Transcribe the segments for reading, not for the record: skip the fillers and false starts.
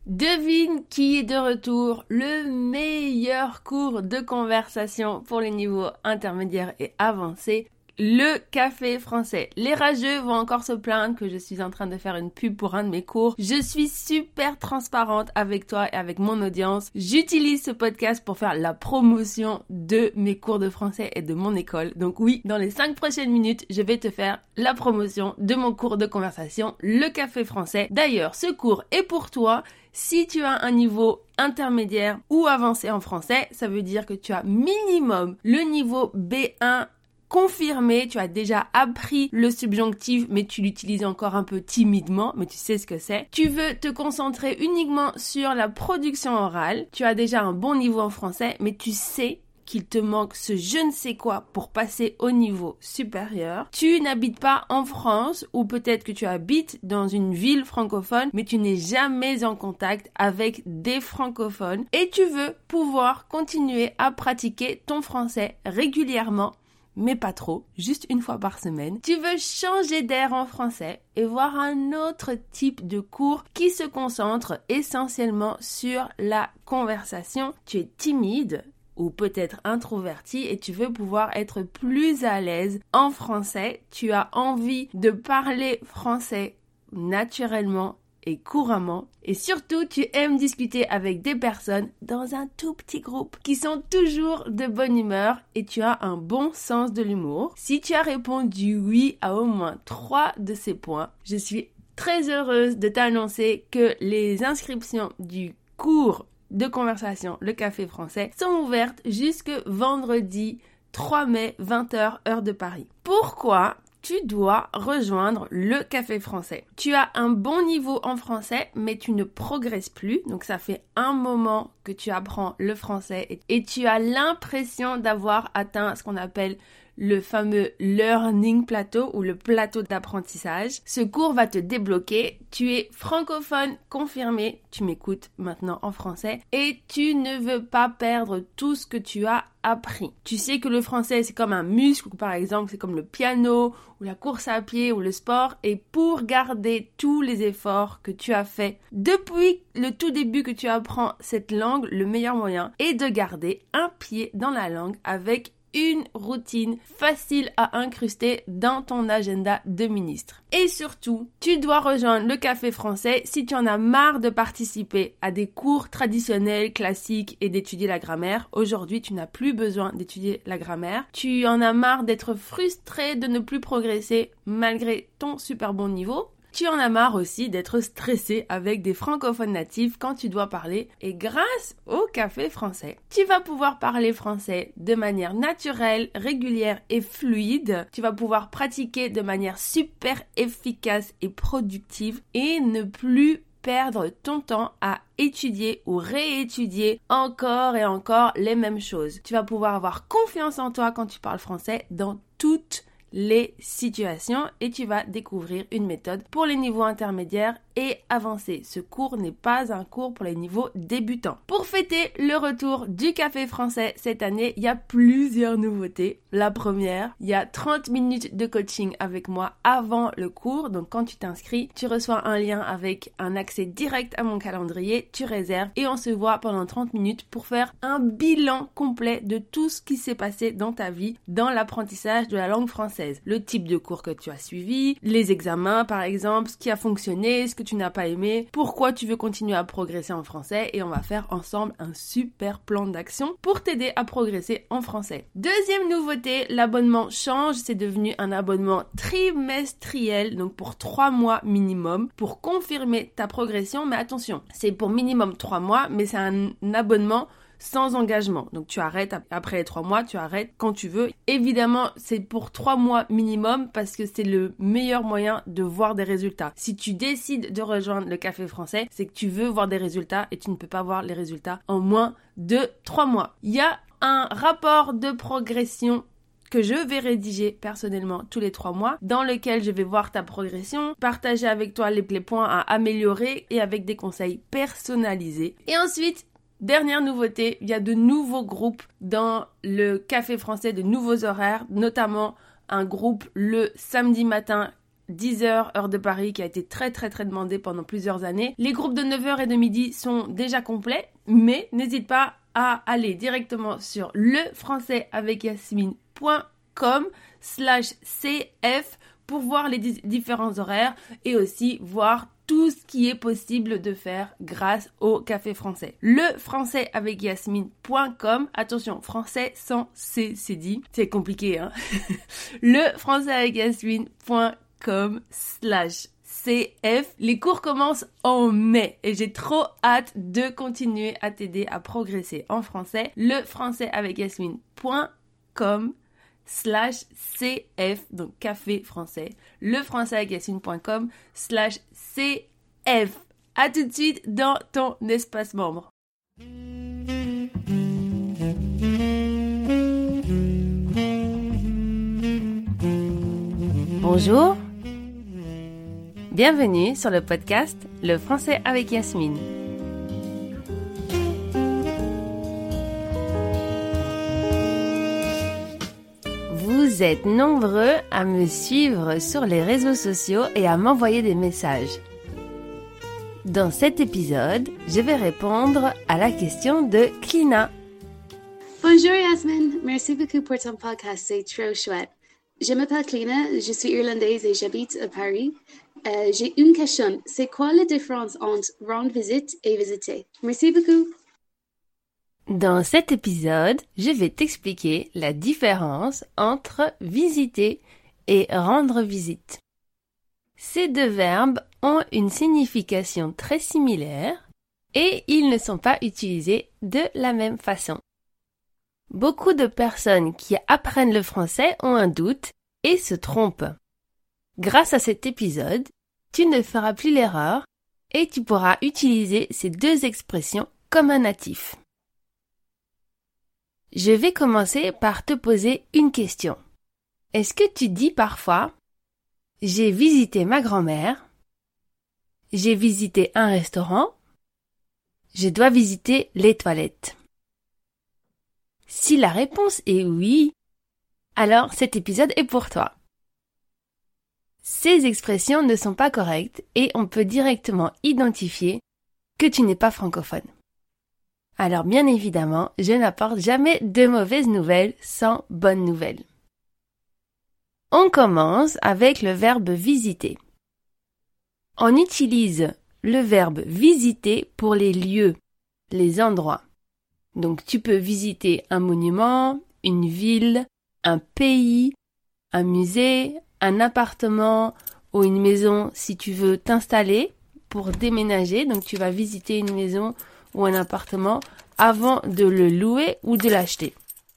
Devine qui est de retour, le meilleur cours de conversation pour les niveaux intermédiaires et avancés, le café français. Les rageux vont encore se plaindre que je suis en train de faire une pub pour un de mes cours. Je suis super transparente avec toi et avec mon audience. J'utilise ce podcast pour faire la promotion de mes cours de français et de mon école. Donc oui, dans les 5 prochaines minutes, je vais te faire la promotion de mon cours de conversation, le café français. D'ailleurs, ce cours est pour toi. Si tu as un niveau intermédiaire ou avancé en français, ça veut dire que tu as minimum le niveau B1 confirmé, tu as déjà appris le subjonctif, mais tu l'utilises encore un peu timidement, mais tu sais ce que c'est. Tu veux te concentrer uniquement sur la production orale, tu as déjà un bon niveau en français, mais tu sais qu'il te manque ce je ne sais quoi pour passer au niveau supérieur. Tu n'habites pas en France ou peut-être que tu habites dans une ville francophone mais tu n'es jamais en contact avec des francophones et tu veux pouvoir continuer à pratiquer ton français régulièrement mais pas trop, juste une fois par semaine. Tu veux changer d'air en français et voir un autre type de cours qui se concentre essentiellement sur la conversation. Tu es timide ou peut-être introverti et tu veux pouvoir être plus à l'aise en français. Tu as envie de parler français naturellement et couramment. Et surtout, tu aimes discuter avec des personnes dans un tout petit groupe qui sont toujours de bonne humeur et tu as un bon sens de l'humour. Si tu as répondu oui à au moins 3 de ces points, je suis très heureuse de t'annoncer que les inscriptions du cours de conversation, le café français, sont ouvertes jusque vendredi 3 mai, 20h, heure de Paris. Pourquoi tu dois rejoindre le café français? Tu as un bon niveau en français, mais tu ne progresses plus. Donc ça fait un moment que tu apprends le français et tu as l'impression d'avoir atteint ce qu'on appelle le fameux learning plateau ou le plateau d'apprentissage. Ce cours va te débloquer. Tu es francophone confirmé, tu m'écoutes maintenant en français et tu ne veux pas perdre tout ce que tu as appris. Tu sais que le français c'est comme un muscle, ou par exemple c'est comme le piano ou la course à pied ou le sport, et pour garder tous les efforts que tu as fait depuis le tout début que tu apprends cette langue, le meilleur moyen est de garder un pied dans la langue avec une routine facile à incruster dans ton agenda de ministre. Et surtout, tu dois rejoindre le café français si tu en as marre de participer à des cours traditionnels, classiques et d'étudier la grammaire. Aujourd'hui, tu n'as plus besoin d'étudier la grammaire. Tu en as marre d'être frustré de ne plus progresser malgré ton super bon niveau. Tu en as marre aussi d'être stressé avec des francophones natifs quand tu dois parler, et grâce au café français, tu vas pouvoir parler français de manière naturelle, régulière et fluide. Tu vas pouvoir pratiquer de manière super efficace et productive et ne plus perdre ton temps à étudier ou réétudier encore et encore les mêmes choses. Tu vas pouvoir avoir confiance en toi quand tu parles français dans toutes les situations et tu vas découvrir une méthode pour les niveaux intermédiaires et avancés. Ce cours n'est pas un cours pour les niveaux débutants. Pour fêter le retour du café français cette année, il y a plusieurs nouveautés. La première, il y a 30 minutes de coaching avec moi avant le cours. Donc quand tu t'inscris, tu reçois un lien avec un accès direct à mon calendrier, tu réserves et on se voit pendant 30 minutes pour faire un bilan complet de tout ce qui s'est passé dans ta vie dans l'apprentissage de la langue française. Le type de cours que tu as suivi, les examens par exemple, ce qui a fonctionné, ce que tu n'as pas aimé, pourquoi tu veux continuer à progresser en français, et on va faire ensemble un super plan d'action pour t'aider à progresser en français. Deuxième nouveauté, l'abonnement change, c'est devenu un abonnement trimestriel, donc pour 3 mois minimum, pour confirmer ta progression, mais attention, c'est pour minimum 3 mois, mais c'est un abonnement sans engagement. Donc tu arrêtes après les 3 mois, tu arrêtes quand tu veux. Évidemment, c'est pour 3 mois minimum parce que c'est le meilleur moyen de voir des résultats. Si tu décides de rejoindre le café français, c'est que tu veux voir des résultats et tu ne peux pas voir les résultats en moins de 3 mois. Il y a un rapport de progression que je vais rédiger personnellement tous les 3 mois, dans lequel je vais voir ta progression, partager avec toi les points à améliorer et avec des conseils personnalisés. Et ensuite, dernière nouveauté, il y a de nouveaux groupes dans le café français, de nouveaux horaires, notamment un groupe le samedi matin 10h, heure de Paris, qui a été très très très demandé pendant plusieurs années. Les groupes de 9h et de midi sont déjà complets, mais n'hésite pas à aller directement sur lefrançaisavecYasmine.com/cf pour voir les différents horaires et aussi voir tout ce qui est possible de faire grâce au café français. LefrançaisavecYasmine.com, attention, français sans C, c'est dit, c'est compliqué, hein. LefrançaisavecYasmine.com/cf. Les cours commencent en mai et j'ai trop hâte de continuer à t'aider à progresser en français. LefrançaisavecYasmine.com/cf, donc café français, lefrançaisavecYasmine.com/cf. À tout de suite dans ton espace membre. Bonjour, bienvenue sur le podcast Le français avec Yasmine. Vous êtes nombreux à me suivre sur les réseaux sociaux et à m'envoyer des messages. Dans cet épisode, je vais répondre à la question de Clina. Bonjour Yasmine, merci beaucoup pour ton podcast, c'est trop chouette. Je m'appelle Clina, je suis irlandaise et j'habite à Paris. J'ai une question, c'est quoi la différence entre rendre visite et visiter? Merci beaucoup. Dans cet épisode, je vais t'expliquer la différence entre visiter et rendre visite. Ces deux verbes ont une signification très similaire et ils ne sont pas utilisés de la même façon. Beaucoup de personnes qui apprennent le français ont un doute et se trompent. Grâce à cet épisode, tu ne feras plus l'erreur et tu pourras utiliser ces deux expressions comme un natif. Je vais commencer par te poser une question. Est-ce que tu dis parfois « J'ai visité ma grand-mère »,« J'ai visité un restaurant »,« Je dois visiter les toilettes ». Si la réponse est oui, alors cet épisode est pour toi. Ces expressions ne sont pas correctes et on peut directement identifier que tu n'es pas francophone. Alors bien évidemment, je n'apporte jamais de mauvaises nouvelles sans bonnes nouvelles. On commence avec le verbe visiter. On utilise le verbe visiter pour les lieux, les endroits. Donc tu peux visiter un monument, une ville, un pays, un musée, un appartement ou une maison si tu veux t'installer pour déménager. Donc tu vas visiter une maison ou un appartement avant de le louer ou de l'acheter.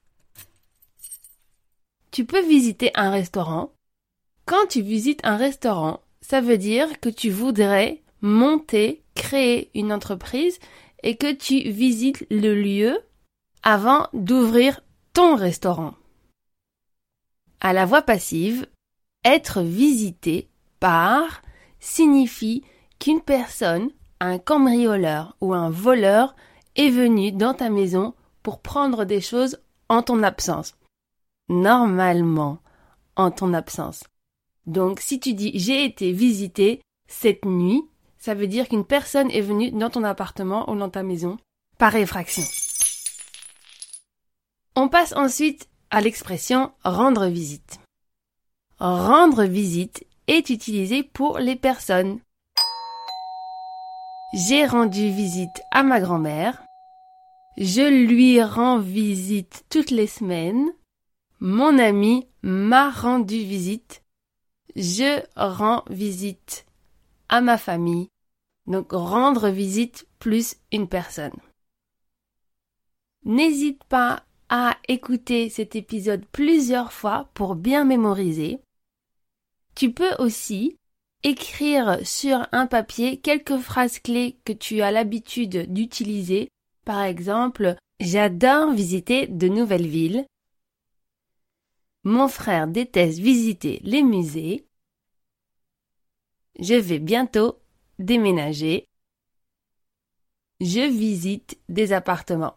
Tu peux visiter un restaurant. Quand tu visites un restaurant, ça veut dire que tu voudrais monter, créer une entreprise et que tu visites le lieu avant d'ouvrir ton restaurant. À la voix passive, être visité par signifie qu'une personne, un cambrioleur ou un voleur est venu dans ta maison pour prendre des choses en ton absence. Normalement, en ton absence. Donc, si tu dis « j'ai été visité cette nuit », ça veut dire qu'une personne est venue dans ton appartement ou dans ta maison par effraction. On passe ensuite à l'expression « rendre visite ». Rendre visite est utilisé pour les personnes. J'ai rendu visite à ma grand-mère. Je lui rends visite toutes les semaines. Mon ami m'a rendu visite. Je rends visite à ma famille. Donc, rendre visite plus une personne. N'hésite pas à écouter cet épisode plusieurs fois pour bien mémoriser. Tu peux aussi écrire sur un papier quelques phrases clés que tu as l'habitude d'utiliser. Par exemple, j'adore visiter de nouvelles villes. Mon frère déteste visiter les musées. Je vais bientôt déménager. Je visite des appartements.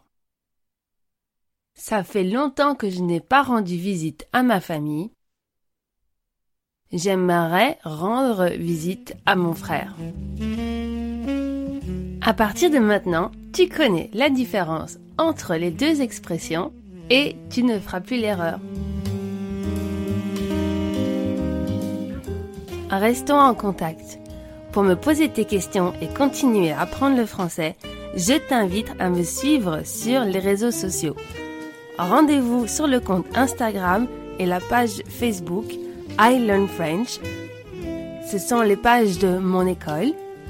Ça fait longtemps que je n'ai pas rendu visite à ma famille. J'aimerais rendre visite à mon frère. À partir de maintenant, tu connais la différence entre les deux expressions et tu ne feras plus l'erreur. Restons en contact. Pour me poser tes questions et continuer à apprendre le français, je t'invite à me suivre sur les réseaux sociaux. Rendez-vous sur le compte Instagram et la page Facebook I Learn French. Ce sont les pages de mon école.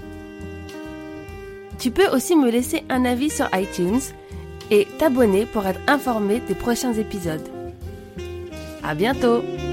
Tu peux aussi me laisser un avis sur iTunes et t'abonner pour être informé des prochains épisodes. À bientôt!